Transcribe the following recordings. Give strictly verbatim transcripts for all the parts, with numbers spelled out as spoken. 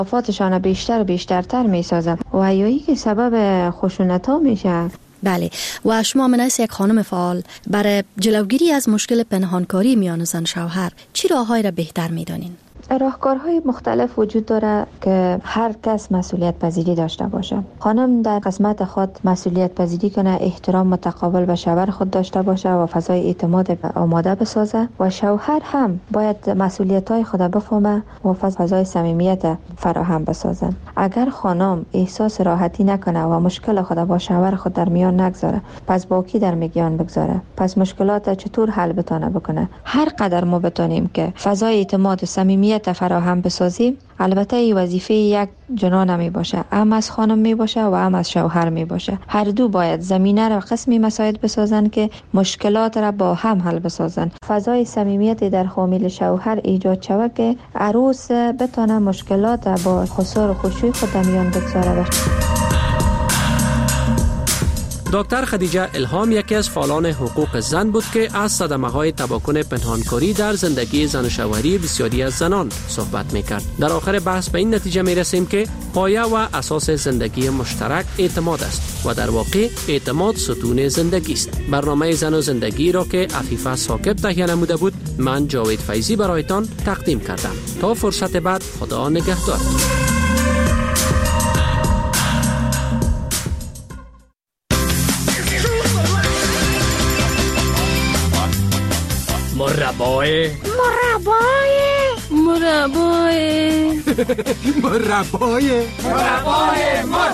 وفاتشان بیشتر بیشترتر می سازه و حیایی که سبب خشونت ها میشه. بله، و شما منیس یک خانم فعال برای جلوگیری از مشکل پنهانکاری میان زن شوهر چی راههایی را بهتر میدانین؟ راهکارهای مختلف وجود داره که هر کس مسئولیت پذیری داشته باشه. خانم در قسمت خود مسئولیت پذیری کنه، احترام متقابل به شوهر خود داشته باشه و فضای اعتماد آماده بسازه و شوهر هم باید مسئولیت‌های خود بفهمه و فضای صمیمیت فراهم بسازه. اگر خانم احساس راحتی نکنه و مشکل خود با شوهر خود در میان نگذاره، پس با کی در میان بگذاره؟ پس مشکلات چطور حل بتونه بکنه؟ هر قدر ما بتونیم که فضای اعتماد و صمیمیت فراهم بسازیم، البته این وظیفه یک جنا نمی باشه، هم از خانم می باشه و هم از شوهر می باشه. هر دو باید زمینه را قسمی مساعد بسازن که مشکلات را با هم حل بسازن. فضای صمیمیت در خامیل شوهر ایجاد شود که عروس بتونه مشکلات با خسار و خشوع خود در میان بگذاره. دکتر خدیجه الهام یکی از فعالان حقوق زن بود که از صدمه‌های تباکن پنهانکاری در زندگی زن و شوهری بسیاری از زنان صحبت می‌کرد. در آخر بحث به این نتیجه می‌رسیم که پایه و اساس زندگی مشترک اعتماد است و در واقع اعتماد ستون زندگی است. برنامه زن و زندگی را که عفیفه ثاقب تهیه نموده بود، من جاوید فیضی برایتان تقدیم کردم. تا فرصت بعد، خدا نگهدار. مربای مربای مربای مربای مربای مر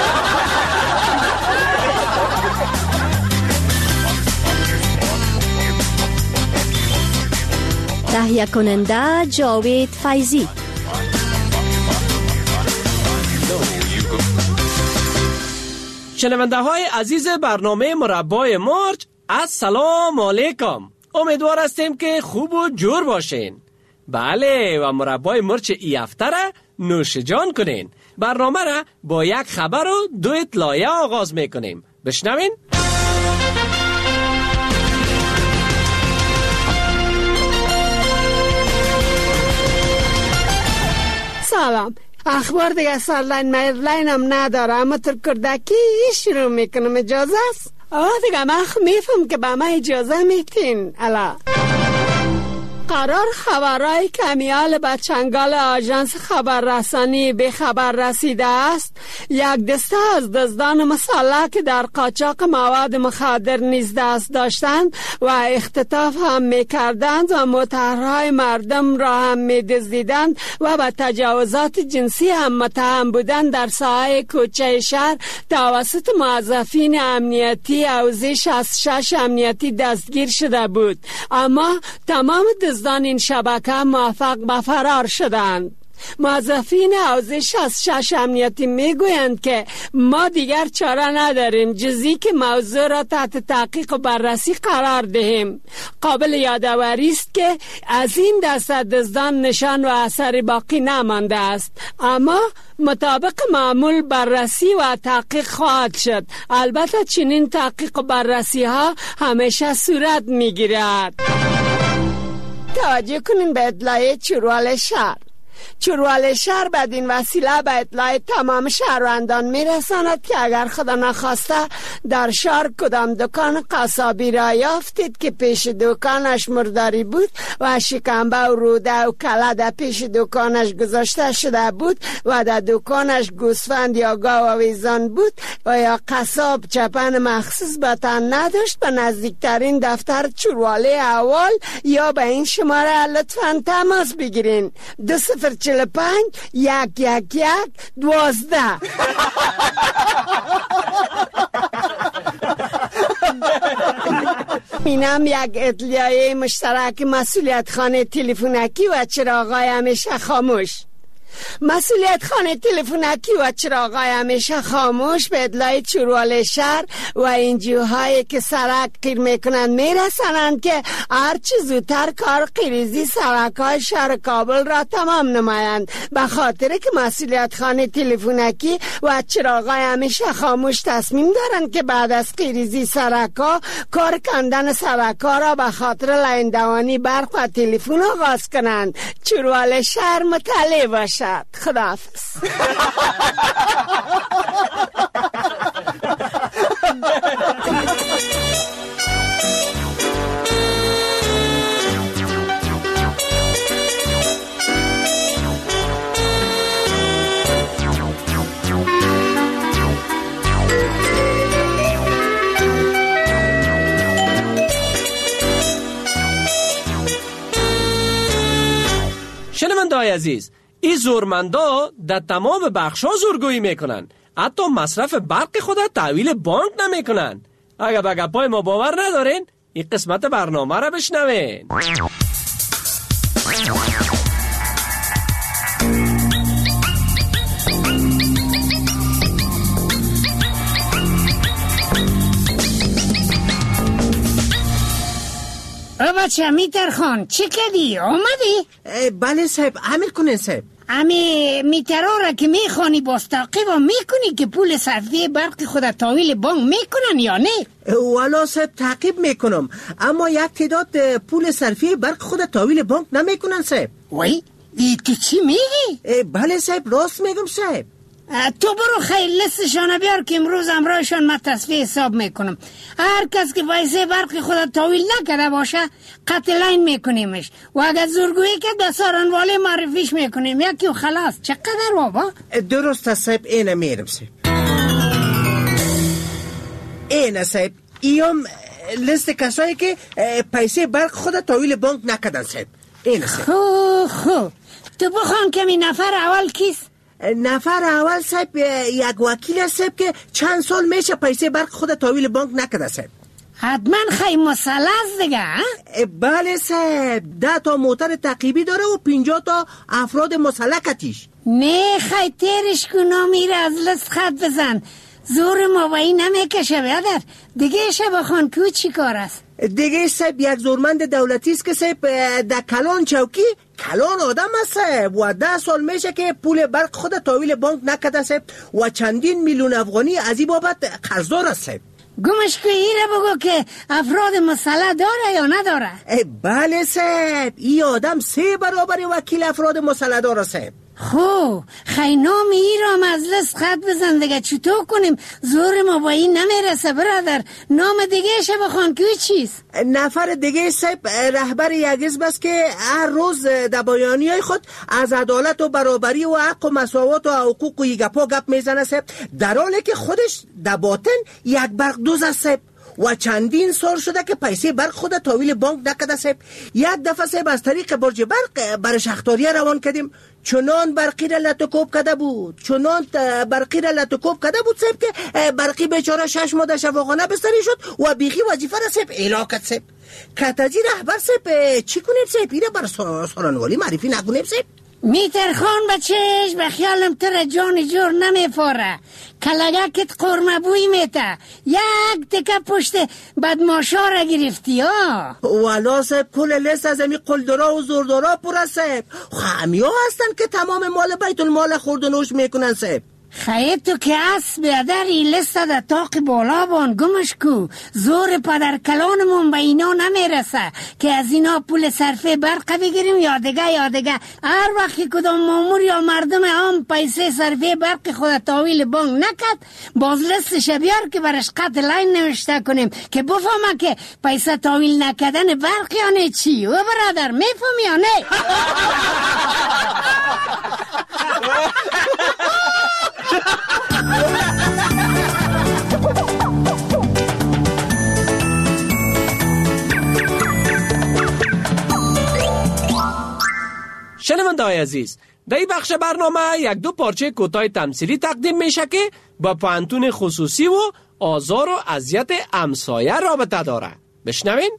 تهیه کننده جاوید فیضی. شنونده های عزیز برنامه مربای مرچ، السلام علیکم. امیدوار هستیم که خوب و جور باشین. بله، و مربای مرچ ای هفته را نوش جان کنین. برنامه را با یک خبر و دو اطلاعیه آغاز میکنیم. بشنوین. سلام. اخبار دیگه سرلاین میرلاین هم نداره، اما ترکردکی شروع میکنم. اجازه است؟ آه دیگه من میفهم که به من اجازه میتین. الا قرار خبرهای کمیال به چنگال آژانس خبررسانی به خبر رسیده است یک دسته از دزدان مسلح که در قاچاق مواد مخدر نیز دست داشتند و اختطاف هم میکردند و متحرهای مردم را هم میدزدیدند و به تجاوزات جنسی هم متهم بودند، در ساحه کوچه شهر توسط موظفین امنیتی حوزه شصت و شش امنیتی دستگیر شده بود، اما تمام دزدان این شبکه موفق به فرار شدند. موظفین حوزه شصت و شش امنیتی میگویند که ما دیگر چاره نداریم جزی که موضوع را تحت تحقیق و بررسی قرار دهیم. قابل یادآوری است که از این دسته دزدان نشان و اثری باقی نمانده است، اما مطابق معمول بررسی و تحقیق خواهد شد. البته چنین تحقیق و بررسی ها همیشه صورت میگیرد. توجه کنین به اطلاع چروال شهر. چروال شهر بدین وسیله به اطلاع تمام شهروندان میرساند که اگر خدا نخواسته در شهر کدام دکان قصابی را یافتید که پیش دکانش مرداری بود و شکمبه و روده و کله در پیش دکانش گذاشته شده بود و در دکانش گوسفند یا گاو و ویزان بود و یا قصاب چپن مخصوص به تن نداشت، به نزدیکترین دفتر چرواله اول یا به این شماره لطفاً تماس بگیرین: دو صفر چل پنج یک یک یک دوازده. اینم یک اطلاعیه مشترک مسئولیت خانه تلفنکی و چراغای همیشه خاموش. مسئولیت خانه تلفنکی و چراغای همیشه خاموش به اطلاع چروال شهر و انجیوهایی که سرک قیر میکنند میرسانند که هرچی زودتر کار قیریزی سرک‌های شهر کابل را تمام نمایند، به خاطر که مسئولیت خانه تلفنکی و چراغای همیشه خاموش تصمیم دارند که بعد از قیریزی سرک‌ها کار کندن سرک‌ها را به خاطر لیندوانی برق و تلفن آغاز کنند. چروال شهر مطلع باشد. باشد. خداحافظ. شنونده‌های عزیز، این زورمندا در تمام بخش‌ها زورگویی میکنن، حتی مصرف برق خود تحویل بانک نمیکنن. اگر به گپای ما باور ندارین، این قسمت برنامه را بشنوین. او بچه میتر خان چی کردی؟ آمدی؟ بله صاحب، عمل کنین صاحب. امی میترها را که میخوانی باز تعقیب میکنی که پول صرفی برق خود تحویل بانک میکنن یا نه؟ والا صاحب تعقیب میکنم، اما یک تعداد پول صرفی برق خود تحویل بانک نمیکنن صاحب. وای ای تو چی میگی؟ بله صاحب، راست میگم صاحب. تو برو خیلی لستشان بیار که امروز امرایشان من تصفیه حساب میکنم. هر کس که پیسه برق خود تحویل نکرده باشه قطع لاین میکنیمش و اگر زورگویی که دستاران واله معرفیش میکنیم یکی و خلاص. چقدر بابا؟ درست صاحب، اینه میرم صاحب. اینه صاحب، ایام لیست کسایی که پیسه برق خود تحویل بانک نکردن صاحب. اینه صاحب. خو خو تو بخوان کمی نفر اول کیست؟ نفر اول صاحب یک وکیل صاحب که چند سال میشه پیسه برق خود تحویل بانک نکرده صاحب. حتما خیلی مسئله است دیگه. بله صاحب، ده تا موتر تعقیبی داره و پنجاه تا افراد مسلکتیش. نه خیلی تیرش کنا میره از لست خط بزن. زور ما بایی نمیکشه بیادر. دیگه شه بخوان که چی کار است؟ دیگه صاحب یک زورمند دولتی است که صاحب در کلان چوکی کلان آدم است صاحب و ده سال میشه که پول برق خود تحویل بانک نکرده صاحب و چندین میلیون افغانی از این بابت قرضدار است صاحب. گمش که ایره بگو که افراد مسلح داره یا نداره؟ بله صاحب، این آدم سه برابر وکیل افراد مسلح داره صاحب. خو خیلی نام ایرام از لست خط بزن دیگه. چطور کنیم؟ زور ما با این نمیرسه برادر. نام دیگه شه بخوان که چیست؟ نفر دیگه صاحب رهبر یک حزب است که هر روز در بیانیه‌های خود از عدالت و برابری و حق و مساوات و حقوق و یگپا گپ میزنه صاحب، در حالی که خودش در باطن یک برق دوز است صاحب و چندین سال شده که پیسه برق خود تحویل بانک نکرده صاحب. یک دفعه صاحب از طریق برج برق برای شختاریه روان کردیم، چنان برقی را لطکوب کده بود چنان برقی را لطکوب کده بود صاحب که برقی بیچاره شش ماه در شفاخانه بستری شد و بیخی وظیفه را صاحب اعلا کرد صاحب. کتجی رهبر صاحب چی کنیم صاحب؟ ایره بر سالانوالی معرفی نکنیم صاحب؟ میتر خان بچهش به خیالم تر جان جور نمیفاره. کلگکت قرمه بوی میته. یک تکه پشت بدماشا را گرفتی ها. والا صاحب کل لیست از امی قلدرا و زوردارا پر صاحب. خمی ها هستن که تمام مال بیت المال خوردنوش میکنن صاحب. خیلی تو که از بیادر این لیست در تاق بالا بان گمش کو. زور پدر کلانمون به اینا نمیرسه که از اینا پول صرفه برق بگیریم یا دیگه یا دیگه. هر وقتی کدام مامور یا مردم هم پیسه صرفه برق خود تحویل بانک نکد باز لیستش بیار که برش قطع لاین نوشته کنیم که بفهمه که پیسه تحویل نکدن برق یا نه چی. و برادر میفهم یا نه؟ شنونده‌های عزیز، در این بخش برنامه یک دو پارچه کوتاه تمثیلی تقدیم میشه که با پانتون خصوصی و آزار و اذیت همسایه رابطه داره. بشنوین.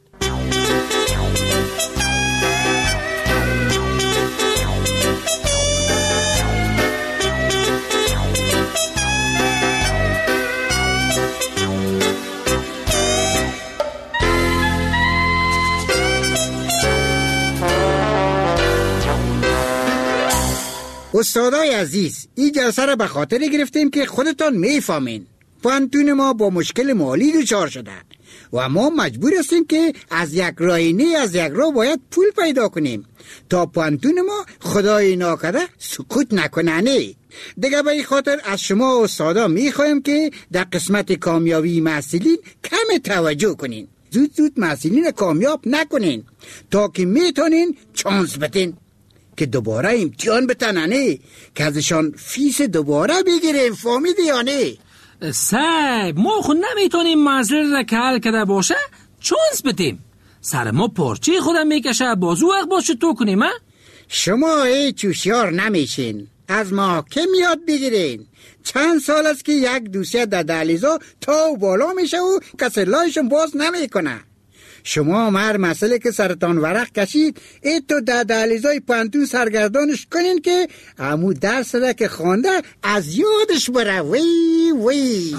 استادای عزیز، این جلسه را به خاطر گرفتیم که خودتان میفهمین پانتون ما با مشکل مالی دچار شده. و ما مجبور هستیم که از یک راینه از یک راه باید پول پیدا کنیم تا پانتون ما خدای ناکرده سکوت نکننه. دیگه به این خاطر از شما استادا میخوایم که در قسمت کامیابی محصلین کم توجه کنین، زود زود محصلین کامیاب نکنین تا که میتونین چانس بتین که دوباره امتحان بتننه که ازشان فیس دوباره بگیریم. فهمیدی یا نه؟ صاحب ما خود نمیتونیم مسئله را که حل کرده باشه چانس بدیم. سر ما پارچه خودم میکشه بازو وقت باشه تو کنیم. شما هیچ هوشیار نمیشین، از ما که میاد بگیرین. چند سال است که یک دوسیه در دهلیزا تا و بالا میشه و کسی لایشون باز نمیکنه. شما هر مسئله که سرطان ورق کشید ای تو در دهلیزای پانتون سرگردانش کنین که امو درس ده که خوانده از یادش بره. وی وی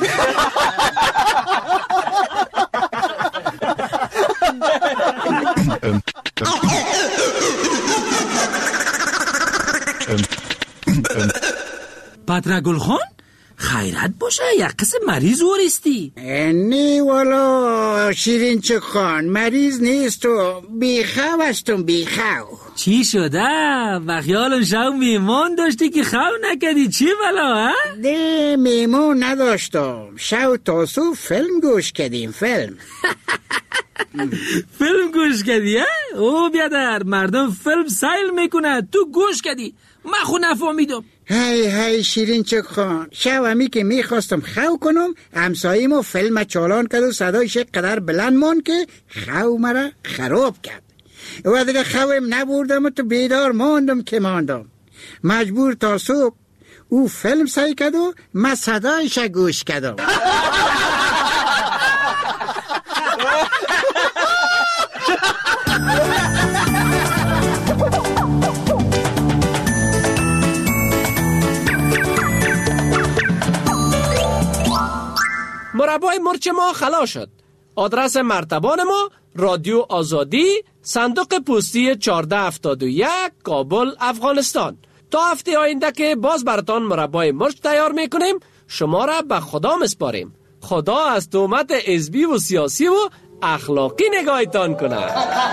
پدر گلخان خیرت باشه یک قسم مریض ورستی. نه والا شیرین چه خان مریض نیست و بیخو هستم بیخو. چی شده؟ و خیالم شو میمون داشتی که خو نکردی چی بلا ها؟ نه میمون نداشتم، شو تاسو فیلم گوش کردیم. فیلم فیلم گوش کردی ها؟ او بیادر مردم فیلم سیل میکنه تو گوش کردی، من خود نفهمیدم. هی هی شیرین چک خان، شو همی که میخواستم خو کنم همساییمو فیلم چالان کرد و صدایش قدر بلند مون که خو مرا خراب کرد و دیگه خویم نبردم و تو بیدار ماندم که ماندم. مجبور تا صبح او فیلم سعی کرد و من صدایش گوش کردم. مربای مرچ ما خلاص شد. آدرس مرتبان ما رادیو آزادی، صندوق پستی چهارده هفتاد و یک، کابل، افغانستان. تا هفته آینده که باز براتان مربای مرچ تیار میکنیم شما را به خدا مسپاریم. خدا از تهمت حزبی و سیاسی و اخلاقی نگاهتان کنه.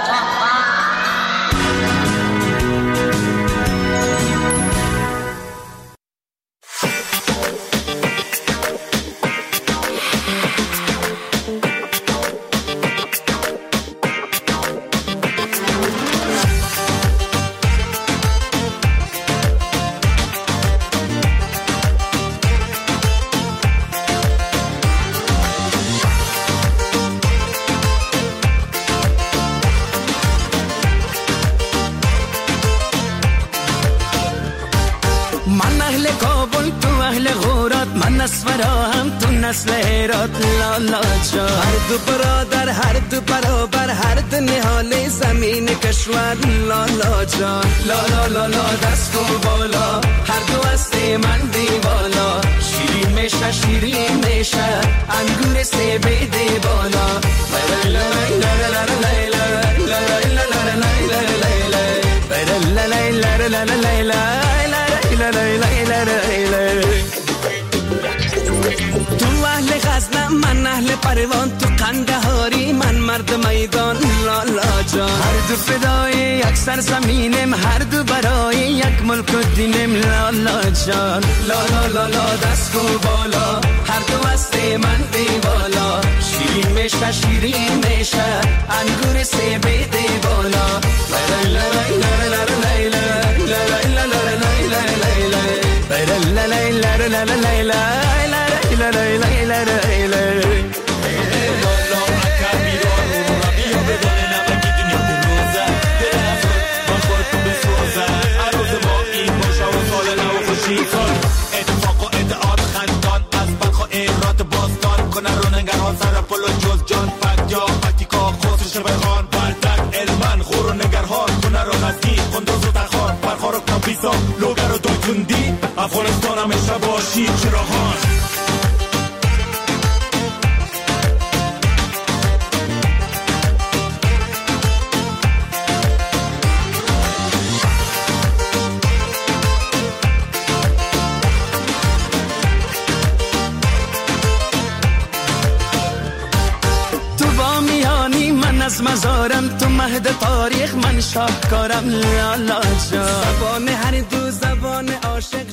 هم تو نسل هرات لالا جا، هر دو برادر هر دو برابر هر دو نهال زمین کشور لالا جان. لالا لالا دست و بالا هر دو است من دیوالا، شیرین میشه شیرین میشه انگور سه بیده بالا. تو اهل غزنم من اهل پروان، تو قندهاری من مرد میدان لالا جان. هر دو فدای یک سرزمینم هر دو برای یک ملک و دینم لالا جان. لالا لالا دست و بالا هر دو است من دیوالا، شیرین میشه شیرین میشه انگور سه بیده بالا. اتفاق و ادعاد خندان از بلخ و ایرات باستان کنه رو نگران سر پل و جز جان فت یا فتیکا خسر شبه خان بردک علمن خور و نگرهان کنه رو نزدی خندوز و تخان برخار و کامپیسا لوگر و دویتوندی افغانستان همیشه باشی چراغان. شاهد تاریخ من شاهکارم لالا جان. زبان هر دو زبان عاشق